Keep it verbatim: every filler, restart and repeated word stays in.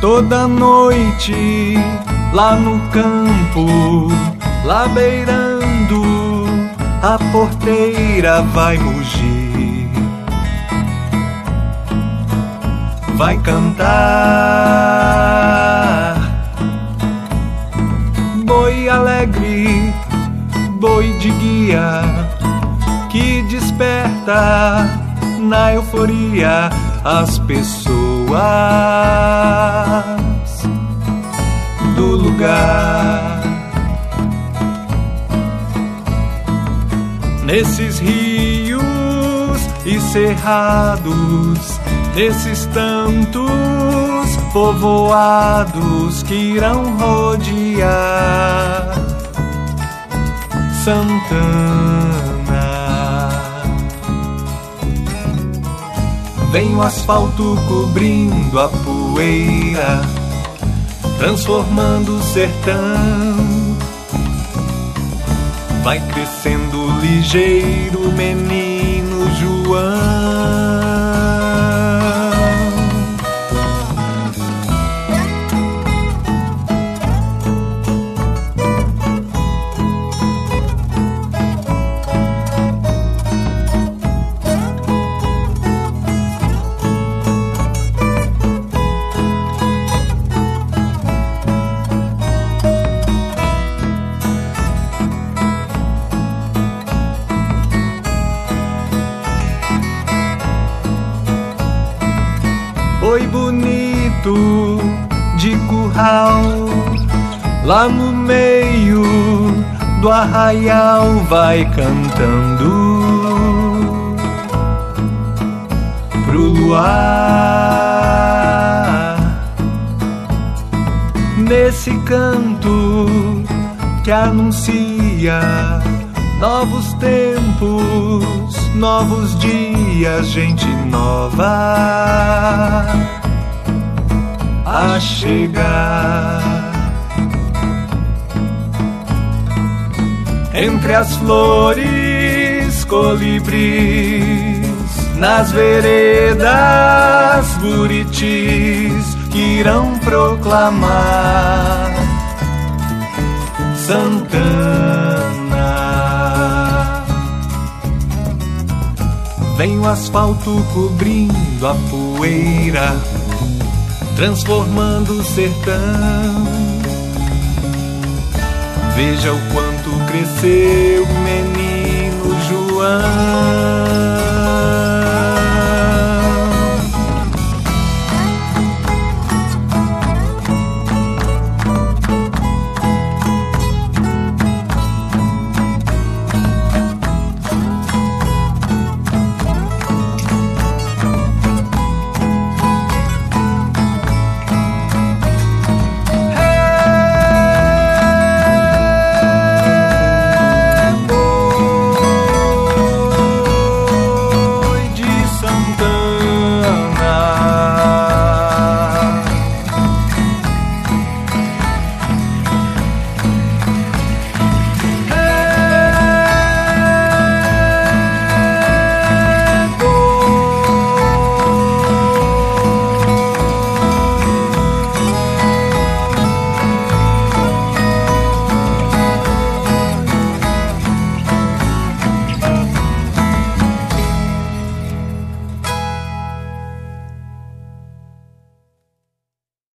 Toda noite, lá no campo, lá beirando, a porteira vai mugir, vai cantar. Boi alegre, boi de guia, que desperta na euforia as pessoas do lugar. Nesses rios e cerrados, nesses tantos povoados que irão rodear Santana, vem o asfalto cobrindo a poeira, transformando o sertão. Vai crescendo ligeiro menino João. Boi bonito de curral, lá no meio do arraial vai cantando pro luar. Nesse canto que anuncia novos tempos, novos dias, gente nova a chegar. Entre as flores, colibris, nas veredas, buritis que irão proclamar Santana. Vem o asfalto cobrindo a poeira, transformando o sertão. Veja o quanto cresceu o menino João.